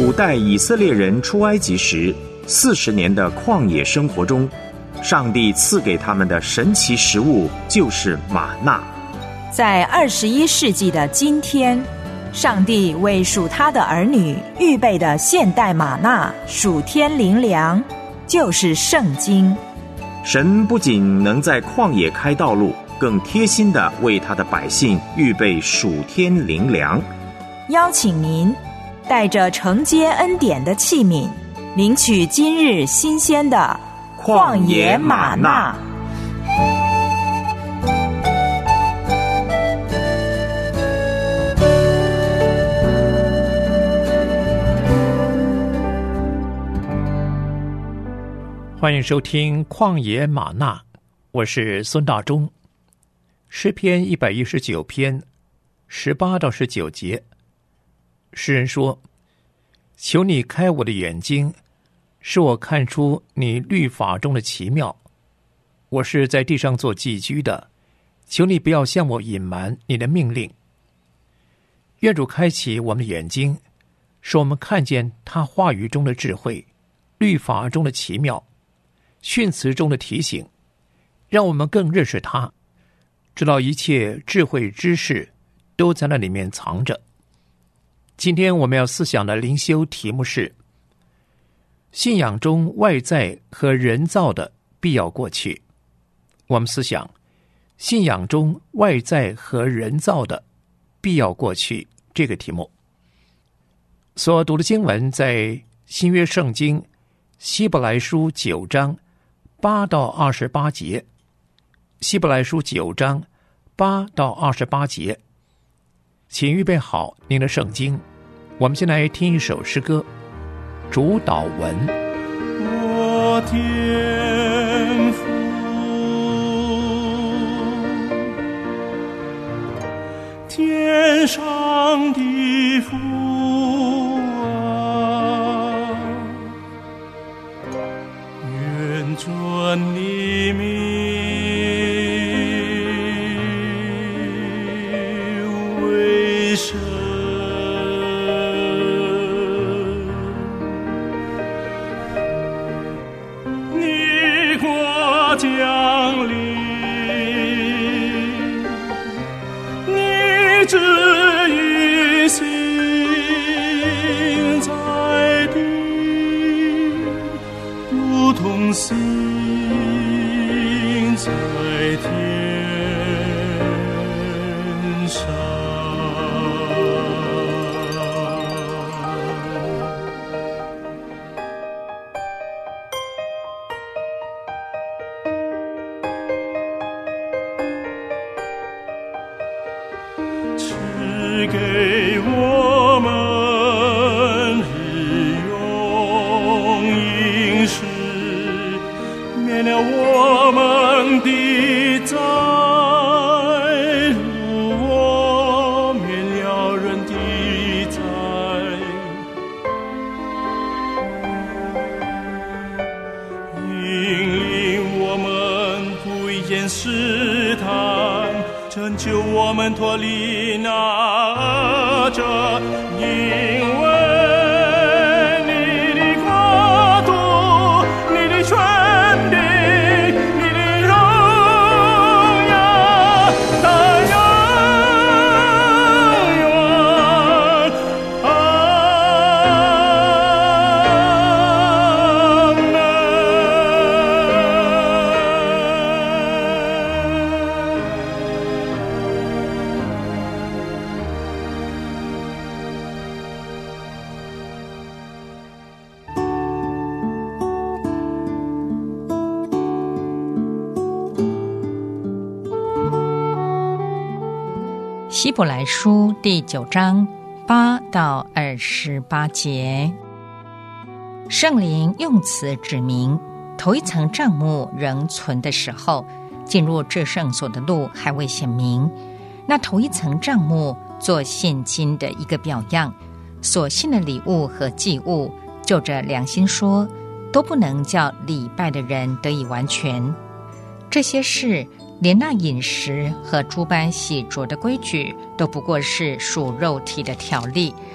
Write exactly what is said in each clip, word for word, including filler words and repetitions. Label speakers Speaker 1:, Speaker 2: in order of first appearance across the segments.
Speaker 1: 古代以色列人出埃及时四十年的旷野生活中，上帝赐给他们的神奇食物就是玛纳。
Speaker 2: 在二十一世纪的今天，上帝为属他的儿女预备的现代玛纳属天灵粮，就是圣经。
Speaker 1: 神不仅能在旷野开道路，更贴心地为他的百姓预备属天灵粮。
Speaker 2: 邀请您带着承接恩典的器皿，领取今日新鲜的旷野玛纳。
Speaker 3: 欢迎收听旷野玛纳，我是孙大中。诗篇一百一十九篇十八到十九节，诗人说：求你开我的眼睛，使我看出你律法中的奇妙。我是在地上做寄居的，求你不要向我隐瞒你的命令。愿主开启我们的眼睛，使我们看见他话语中的智慧，律法中的奇妙，训词中的提醒，让我们更认识他，知道一切智慧知识都在那里面藏着。今天我们要思想的灵修题目是：信仰中外在和人造的必要过去。我们思想信仰中外在和人造的必要过去这个题目。所读的经文在新约圣经希伯来书九章八到二十八节，希伯来书九章八到二十八节，请预备好您的圣经。我们先来听一首诗歌，主导文。
Speaker 4: 我天父，天上的父啊，愿尊你名为圣，你国降临，你旨意行在地，如同行在天上。赐给我们日用饮食，免了我们的债，如我免了人的债，引领我们不言试探，拯救我们脱离那恶者，因为你的国度，你的权柄，你的荣耀，到永远。阿门。
Speaker 5: 希伯来书第九章八到二十八节，圣灵用词指明，头一层帐幕仍存的时候，进入至圣所的路还未显明。那头一层帐幕做现今的一个表样，所献的礼物和祭物，就着良心说，都不能叫礼拜的人得以完全。这些事连那饮食和诸般洗濯的规矩，都不过是属肉体的条例，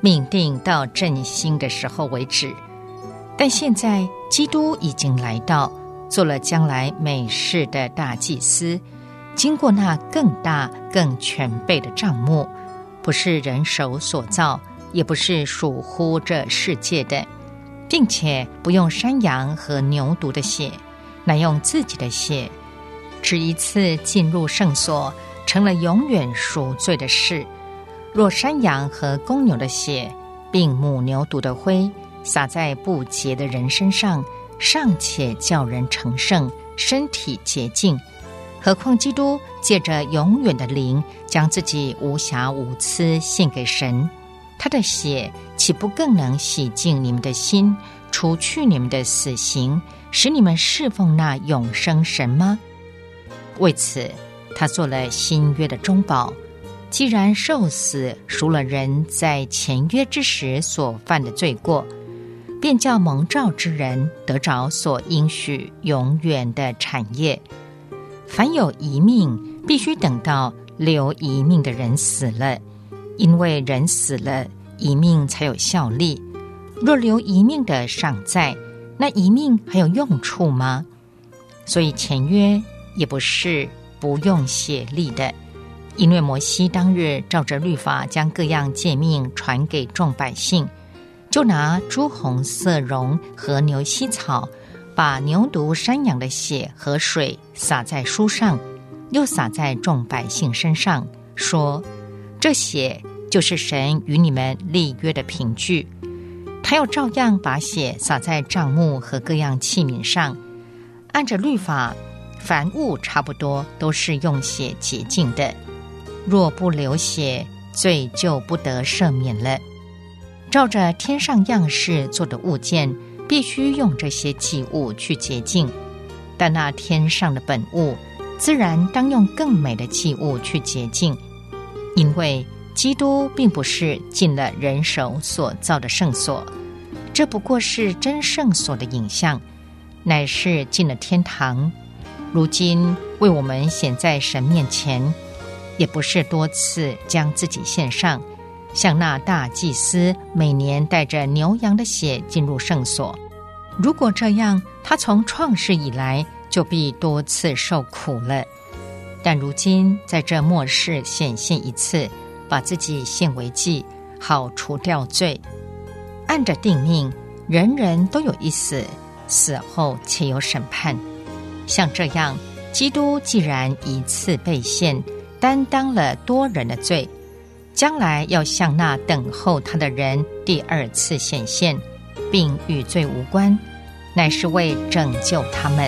Speaker 5: 命定到振兴的时候为止。但现在基督已经来到，做了将来美事的大祭司，经过那更大更全备的帐幕，不是人手所造，也不是属乎这世界的，并且不用山羊和牛犊的血，乃用自己的血，只一次进入圣所，成了永远赎罪的事。若山羊和公牛的血并母牛犊的灰洒在不洁的人身上，尚且叫人成圣，身体洁净，何况基督借着永远的灵，将自己无瑕无疵献给神，他的血岂不更能洗净你们的心，除去你们的死刑，使你们侍奉那永生神吗？为此他做了新约的中保，既然受死赎了人在前约之时所犯的罪过，便叫蒙召之人得着所应许永远的产业。凡有遗命，必须等到留遗命的人死了，因为人死了，遗命才有效力。若留遗命的尚在，那遗命还有用处吗？所以前约也不是不用血立的，因为摩西当日照着律法将各样诫命传给众百姓，就拿朱红色绒和牛膝草，把牛犊山羊的血和水洒在书上，又洒在众百姓身上，说：这血就是神与你们立约的凭据。他又照样把血洒在帐幕和各样器皿上。按着律法，凡物差不多都是用血洁净的，若不流血，罪就不得赦免了。照着天上样式做的物件，必须用这些祭物去洁净，但那天上的本物，自然当用更美的祭物去洁净，因为基督并不是进了人手所造的圣所，这不过是真圣所的影像，乃是进了天堂。如今为我们显在神面前，也不是多次将自己献上，像那大祭司每年带着牛羊的血进入圣所。如果这样，他从创世以来就必多次受苦了。但如今在这末世显现一次，把自己献为祭，好除掉罪。按着定命，人人都有一死，死后且有审判。像这样，基督既然一次被献，担当了多人的罪，将来要向那等候他的人第二次显现，并与罪无关，乃是为拯救他们。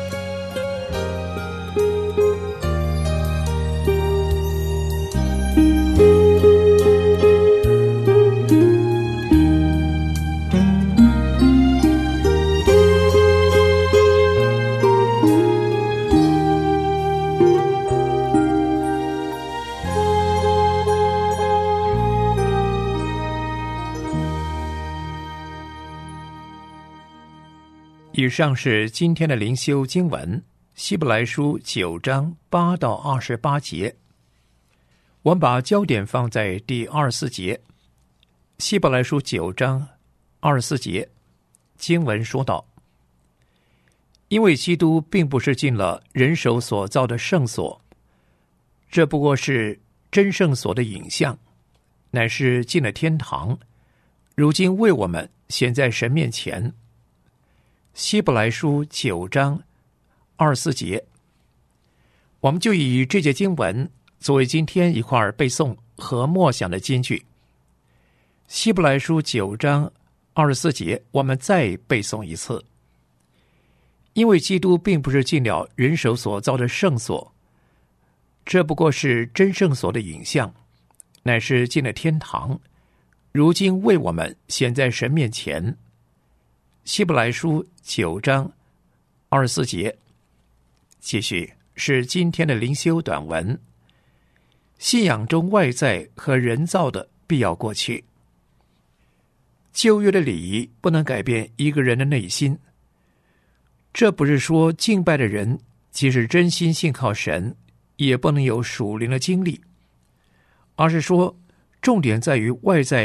Speaker 3: 以上是今天的灵修经文，希伯来书九章八到二十八节。我们把焦点放在第二十四节。希伯来书九章二十四节经文说道：因为基督并不是进了人手所造的圣所，这不过是真圣所的影像，乃是进了天堂，如今为我们显在神面前。希伯来书九章二十四节，我们就以这节经文作为今天一块背诵和默想的金句。希伯来书九章二十四节，我们再背诵一次。因为基督并不是进了人手所造的圣所，这不过是真圣所的影像，乃是进了天堂，如今为我们显在神面前。希伯来书九章二十四节，继续是今天的灵修短文。信仰中外在和人造的必要过去。旧约的礼仪不能改变一个人的内心，这不是说敬拜的人即使真心信靠神，也不能有属灵的经历，而是说重点在于外在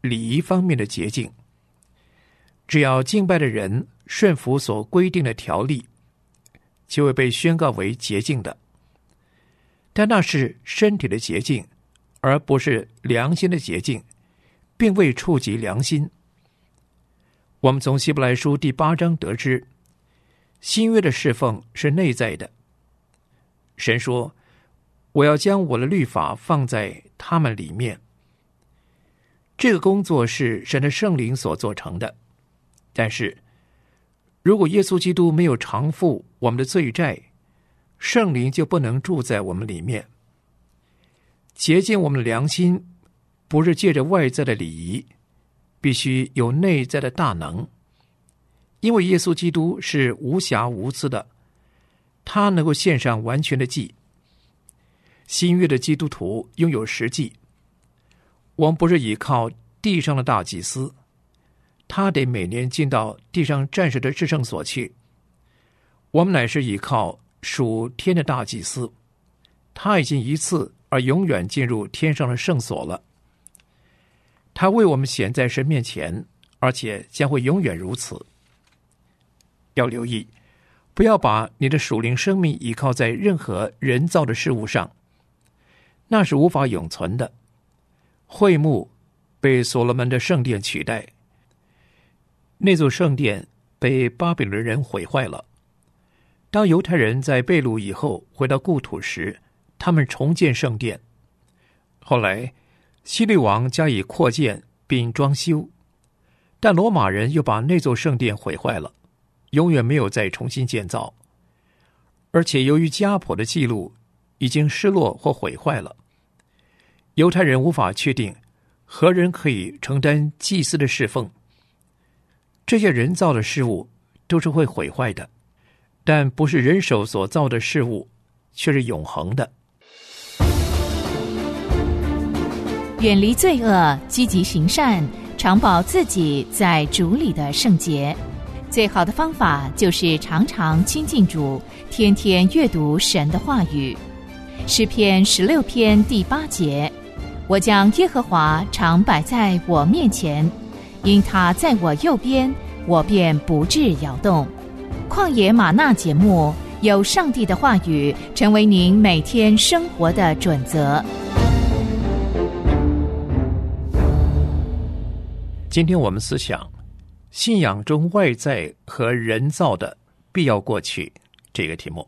Speaker 3: 礼仪方面的洁净。只要敬拜的人顺服所规定的条例，就会被宣告为洁净的。但那是身体的洁净，而不是良心的洁净，并未触及良心。我们从希伯来书第八章得知，新约的侍奉是内在的。神说，我要将我的律法放在他们里面。这个工作是神的圣灵所做成的。但是如果耶稣基督没有偿付我们的罪债，圣灵就不能住在我们里面。洁净我们的良心不是借着外在的礼仪，必须有内在的大能。因为耶稣基督是无瑕无疵的，他能够献上完全的祭。新约的基督徒拥有实际，我们不是依靠地上的大祭司，他得每年进到地上战士的至圣所去。我们乃是依靠属天的大祭司，他已经一次而永远进入天上的圣所了。他为我们显在神面前，而且将会永远如此。要留意，不要把你的属灵生命依靠在任何人造的事物上，那是无法永存的。会幕被所罗门的圣殿取代，那座圣殿被巴比伦人毁坏了。当犹太人在被掳以后回到故土时，他们重建圣殿。后来希律王加以扩建并装修，但罗马人又把那座圣殿毁坏了，永远没有再重新建造。而且由于家谱的记录已经失落或毁坏了，犹太人无法确定何人可以承担祭司的侍奉。这些人造的事物都是会毁坏的，但不是人手所造的事物，却是永恒的。
Speaker 5: 远离罪恶，积极行善，常保自己在主里的圣洁。最好的方法就是常常亲近主，天天阅读神的话语。诗篇十六篇第八节，我将耶和华常摆在我面前，因他在我右边，我便不致摇动。旷野吗哪节目，有上帝的话语成为您每天生活的准则。
Speaker 3: 今天我们思想信仰中外在和人造的必要过去这个题目。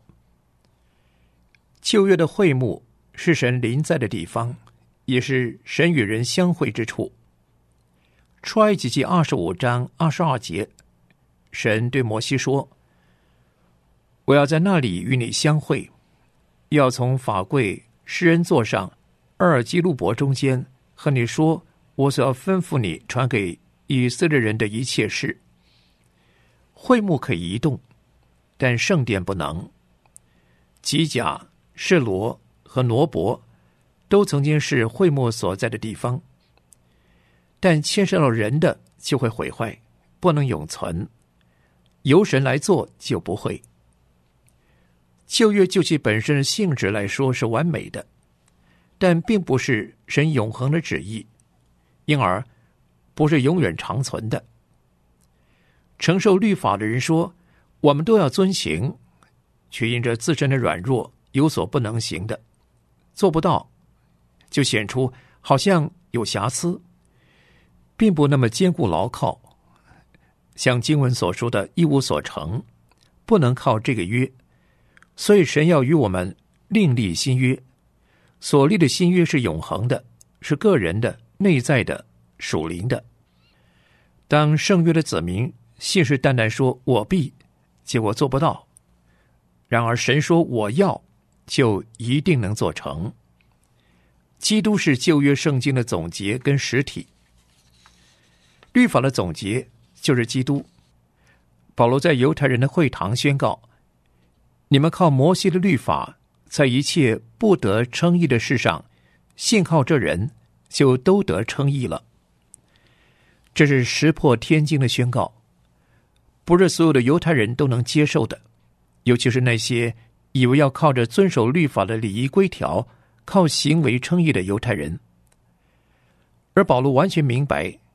Speaker 3: 旧约的会幕是神临在的地方，也是神与人相会之处。出埃及记二十五章二十二节，神对摩西说，我要在那里与你相会，要从法柜施恩座上二尔基路伯中间和你说我所要吩咐你传给以色列人的一切事。会幕可以移动，但圣殿不能。基甲、示罗和挪伯都曾经是会幕所在的地方，但牵涉到人的就会毁坏，不能永存。由神来做就不会。旧约就其本身的性质来说是完美的，但并不是神永恒的旨意，因而不是永远长存的。承受律法的人说，我们都要遵行，却因着自身的软弱有所不能行的，做不到，就显出好像有瑕疵，并不那么坚固牢靠。像经文所说的一无所成，不能靠这个约。所以神要与我们另立新约，所立的新约是永恒的，是个人的、内在的、属灵的。当圣约的子民信誓旦旦说我必，结果做不到，然而神说我要，就一定能做成。基督是旧约圣经的总结跟实体，律法的总结就是基督。保罗在犹太人的会堂宣告，你们靠摩西的律法，在一切不得称义的事上，信靠这人，就都得称义了。这是石破天惊的宣告，不是所有的犹太人都能接受的，尤其是那些以为要靠着遵守律法的礼仪规条，靠行为称义的犹太人。而保罗完全明白，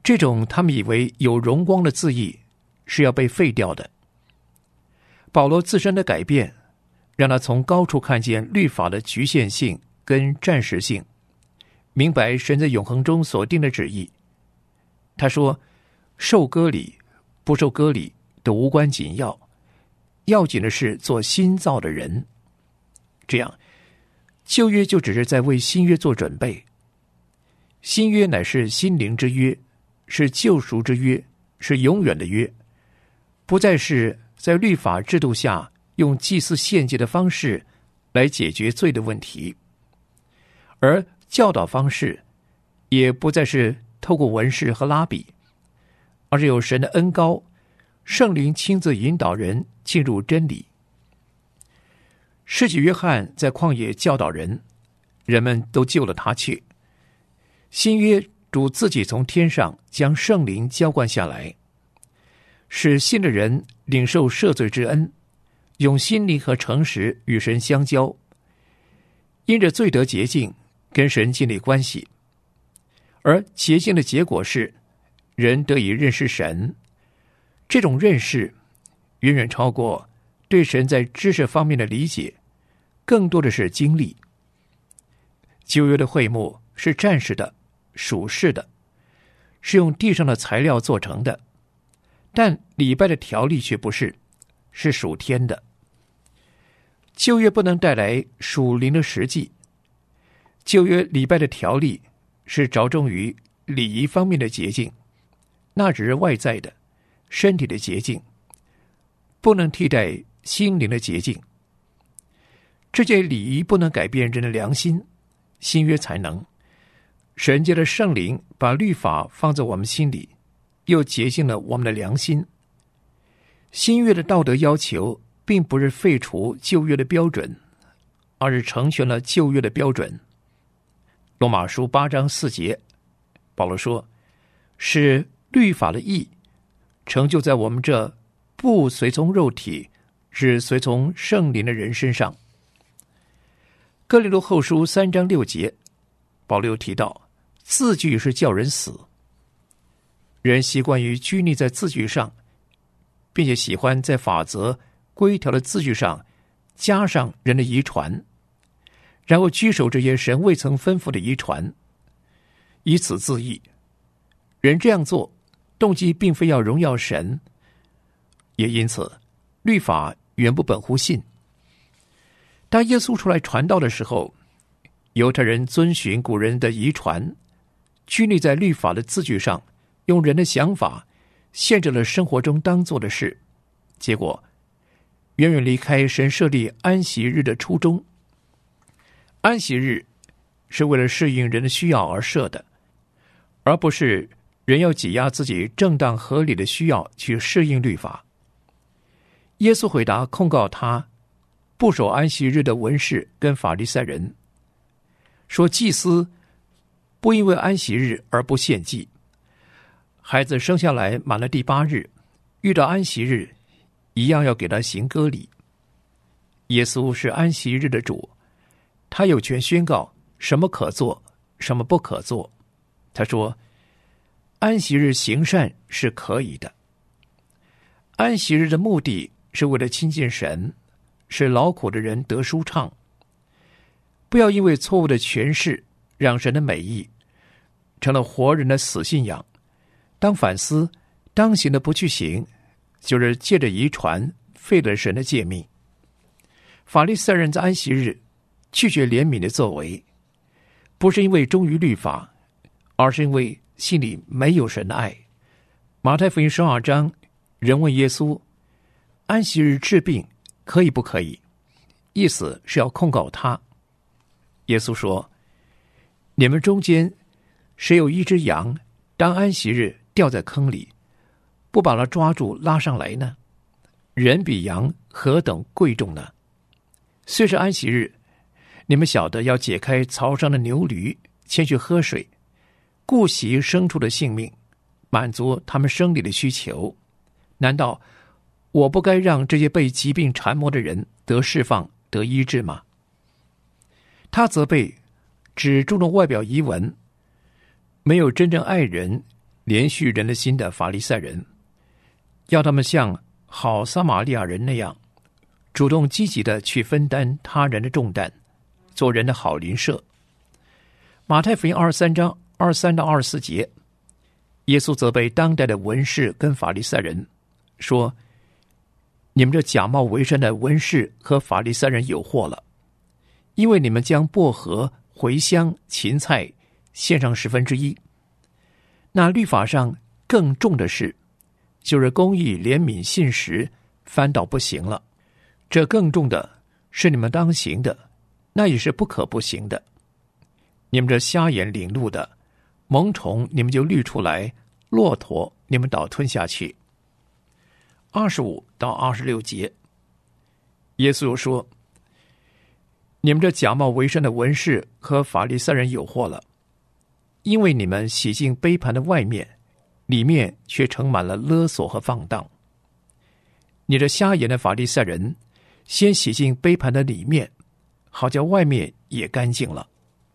Speaker 3: 这种他们以为有荣光的字义是要被废掉的。保罗自身的改变，让他从高处看见律法的局限性跟暂时性，明白神在永恒中所定的旨意。他说，受割礼不受割礼都无关紧要，要紧的是做新造的人。这样旧约就只是在为新约做准备，新约乃是心灵之约，是救赎之约，是永远的约，不再是在律法制度下用祭祀献祭的方式来解决罪的问题，而教导方式也不再是透过文士和拉比，而是有神的恩膏，圣灵亲自引导人进入真理。施洗约翰在旷野教导人，人们都救了他去。新约主自己从天上将圣灵浇灌下来，使信的人领受赦罪之恩，用心灵和诚实与神相交，因着罪得洁净，跟神建立关系。而洁净的结果是人得以认识神，这种认识远远超过对神在知识方面的理解，更多的是经历。旧约的会幕是暂时的、属世的，是用地上的材料做成的，但礼拜的条例却不是，是属天的。旧约不能带来属灵的实际，旧约礼拜的条例是着重于礼仪方面的洁净，那只是外在的身体的洁净，不能替代心灵的洁净。这些礼仪不能改变人的良心，新约才能。神借着圣灵把律法放在我们心里，又洁净了我们的良心。新约的道德要求并不是废除旧约的标准，而是成全了旧约的标准。罗马书八章四节，保罗说，是律法的义成就在我们这不随从肉体，是随从圣灵的人身上。哥林多后书三章六节，保罗又提到，字句是叫人死。人习惯于拘泥在字句上，并且喜欢在法则规条的字句上加上人的遗传，然后居守这些神未曾吩咐的遗传，以此自义。人这样做动机并非要荣耀神，也因此律法原不本乎信。当耶稣出来传道的时候，犹太人遵循古人的遗传，拘泥在律法的字句上，用人的想法限制了生活中当做的事，结果远远离开神设立安息日的初衷。安息日是为了适应人的需要而设的，而不是人要挤压自己正当合理的需要去适应律法。耶稣回答控告他不守安息日的文士跟法利赛人，说祭司不因为安息日而不献祭，孩子生下来满了第八日，遇到安息日一样要给他行割礼。耶稣是安息日的主，他有权宣告什么可做，什么不可做。他说，安息日行善是可以的。安息日的目的是为了亲近神，使劳苦的人得舒畅。不要因为错误的诠释，让神的美意成了活人的死信仰。当反思，当行的不去行，就是借着遗传废了神的诫命。法利赛人在安息日拒绝怜悯的作为，不是因为忠于律法，而是因为心里没有神的爱。马太福音十二章，人问耶稣，安息日治病可以不可以？意思是要控告他。耶稣说，你们中间谁有一只羊，当安息日掉在坑里，不把它抓住拉上来呢？人比羊何等贵重呢？虽是安息日，你们晓得要解开槽上的牛驴，牵去喝水，顾惜牲畜的性命，满足他们生理的需求。难道我不该让这些被疾病缠磨的人得释放、得医治吗？他责备只注重外表仪文，没有真正爱人， 连续人的心的法利赛人，要他们像好撒玛利亚人那样，主动积极的去分担他人的重担，做人的好邻舍。马太福音二十三章二十三到二十四节，耶稣责备当代的文士跟法利赛人，说：你们这假冒为善的文士和法利赛人有祸了，因为你们将薄荷、茴香、芹菜献上十分之一。那律法上更重的事，就是公义、怜悯、信实，反倒不行了。这更重的是你们当行的，那也是不可不行的。你们这瞎眼领路的，虻虫你们就滤出来，骆驼你们倒吞下去。二十五到二十六节，耶稣又说：你们这假冒为善的文士和法利赛人有祸了，因为你们洗净杯盘的外面，里面却盛满了勒索和放荡。你这瞎眼的法利赛人，先洗净杯盘的里面，好叫外面也干净了。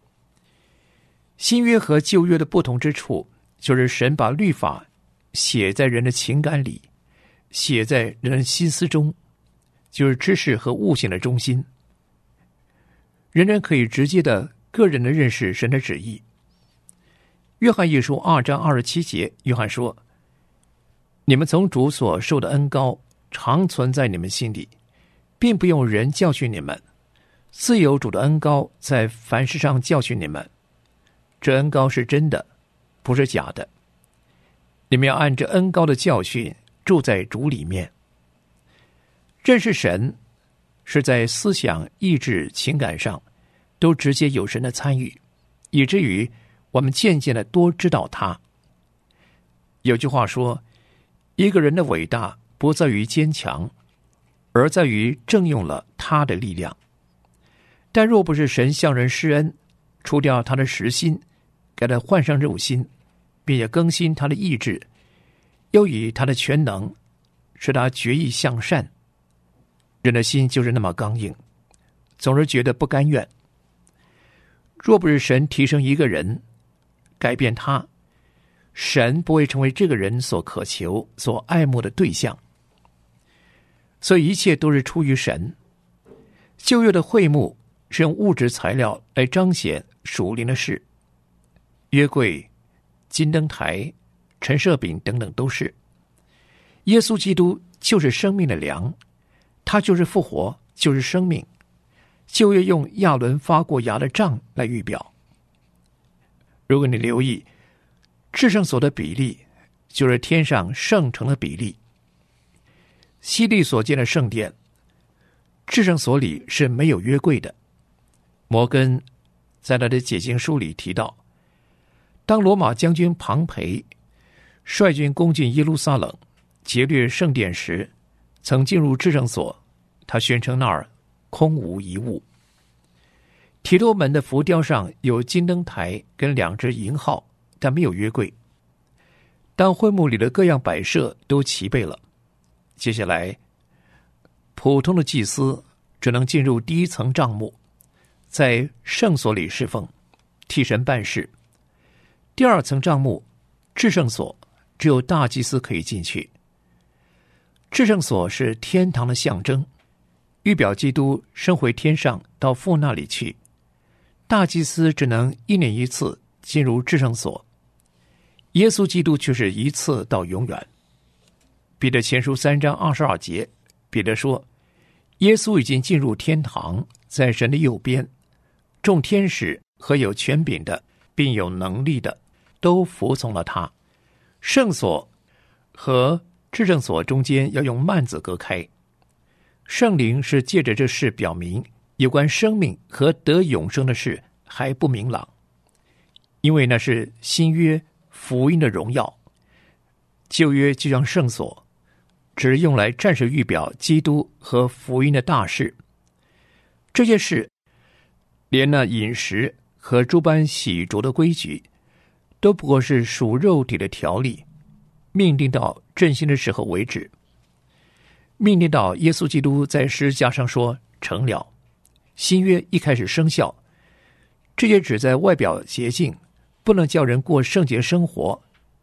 Speaker 3: 新约和旧约的不同之处，就是神把律法写在人的情感里，写在人的心思中，就是知识和悟性的中心。人人可以直接的个人的认识神的旨意。约翰一书二章二十七节，约翰说：你们从主所受的恩膏常存在你们心里，并不用人教训你们，自有主的恩膏在凡事上教训你们。这恩膏是真的，不是假的。你们要按着恩膏的教训住在主里面。认识神是在思想、意志、情感上都直接有神的参与，以至于我们渐渐的多知道他。有句话说，一个人的伟大不在于坚强，而在于正用了他的力量。但若不是神向人施恩，除掉他的实心，给他换上肉心，并且更新他的意志，又以他的全能使他决意向善，人的心就是那么刚硬，总是觉得不甘愿。若不是神提升一个人，改变他，神不会成为这个人所渴求、所爱慕的对象。所以一切都是出于神。旧约的会幕是用物质材料来彰显属灵的事，约柜、金灯台、陈设饼等等都是。耶稣基督就是生命的粮，他就是复活，就是生命。旧约用亚伦发过芽的杖来预表。如果你留意至圣所的比例，就是天上圣城的比例。希律所建的圣殿，至圣所里是没有约柜的。摩根在他的解经书里提到，当罗马将军庞培率军攻进耶路撒冷，劫掠圣殿时，曾进入至圣所，他宣称那儿空无一物。提多门的浮雕上有金灯台跟两只银号，但没有约柜。当会幕里的各样摆设都齐备了，接下来普通的祭司只能进入第一层帐幕，在圣所里侍奉，替神办事。第二层帐幕至圣所只有大祭司可以进去。至圣所是天堂的象征，预表基督升回天上到父那里去。大祭司只能一年一次进入至圣所，耶稣基督却是一次到永远。彼得前书三章二十二节，彼得说，耶稣已经进入天堂，在神的右边，众天使和有权柄的并有能力的都服从了他。圣所和至圣所中间要用幔子隔开。圣灵是借着这事表明有关生命和得永生的事还不明朗，因为那是新约福音的荣耀。旧约就像圣所，只用来暂时预表基督和福音的大事。这些事连那饮食和诸般洗濯的规矩，都不过是属肉体的条例，命定到振兴的时候为止。命令到耶稣基督在十字架上说成了，新约一开始生效，这些只在外表洁净，不能叫人过圣洁生活，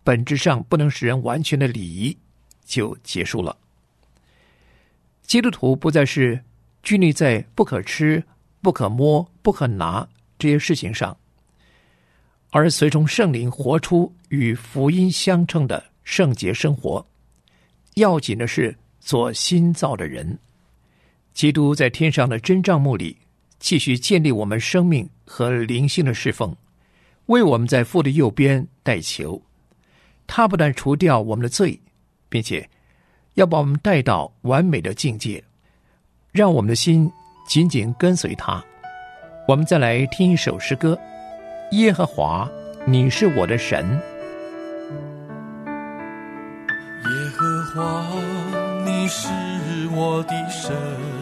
Speaker 3: 本质上不能使人完全的礼仪就结束了。基督徒不再是拘泥在不可吃、不可摸、不可拿这些事情上，而随从圣灵活出与福音相称的圣洁生活。要紧的是做新造的人。基督在天上的真帐幕里继续建立我们生命和灵性的侍奉，为我们在父的右边代求。他不但除掉我们的罪，并且要把我们带到完美的境界，让我们的心紧紧跟随他。我们再来听一首诗歌，耶和华，你是我的神。
Speaker 4: 耶和华，你是我的神，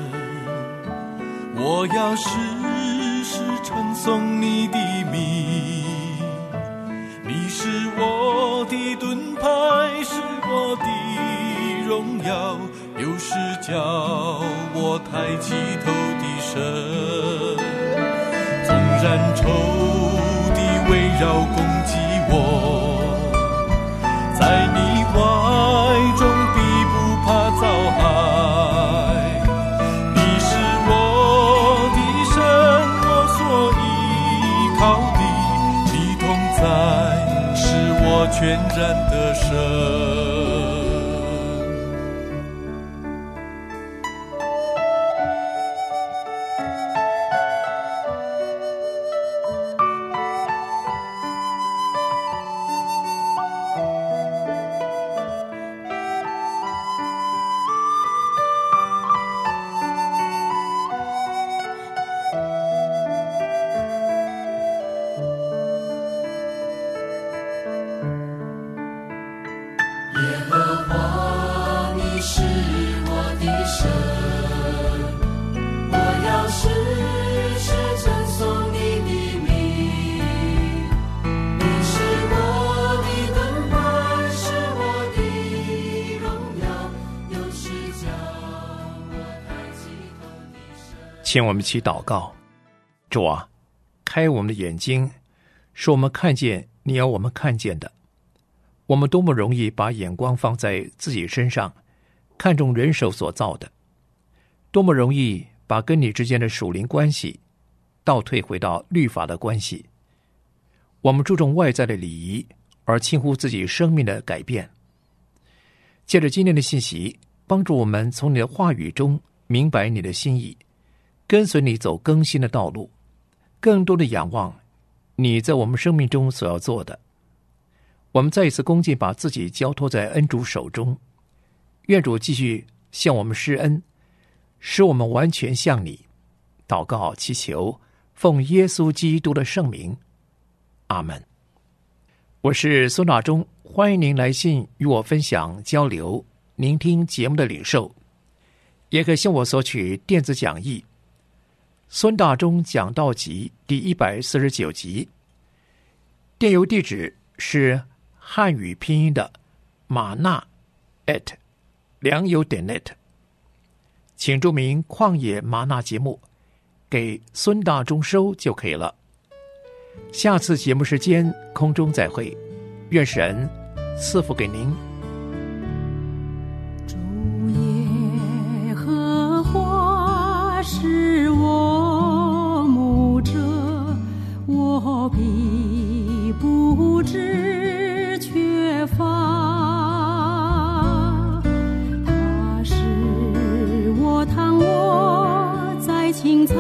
Speaker 4: 我要时时称颂你的名。你是我的盾牌，是我的荣耀，又是叫我抬起头的神。纵然仇敌围绕攻击我，在你怀中必不怕遭害。你是我的神，我所依靠的，你同在，是我全然的神。
Speaker 3: 请我们一起祷告。主啊，开我们的眼睛，使我们看见你要我们看见的。我们多么容易把眼光放在自己身上，看重人手所造的，多么容易把跟你之间的属灵关系倒退回到律法的关系。我们注重外在的礼仪，而轻忽自己生命的改变。借着今天的信息，帮助我们从你的话语中明白你的心意，跟随你走更新的道路，更多的仰望你在我们生命中所要做的。我们再一次恭敬把自己交托在恩主手中，愿主继续向我们施恩，使我们完全像你。祷告祈求，奉耶稣基督的圣名，阿们。我是孙大中，欢迎您来信与我分享交流，聆听节目的领受，也可向我索取电子讲义孙大中讲道集第一百四十九集，电邮地址是汉语拼音的马纳 at 良友点 net， 请注明旷野马纳节目，给孙大中收就可以了。下次节目时间空中再会，愿神赐福给您。
Speaker 6: 主耶和华是我牧者，我必不致缺乏。他是我躺卧在青草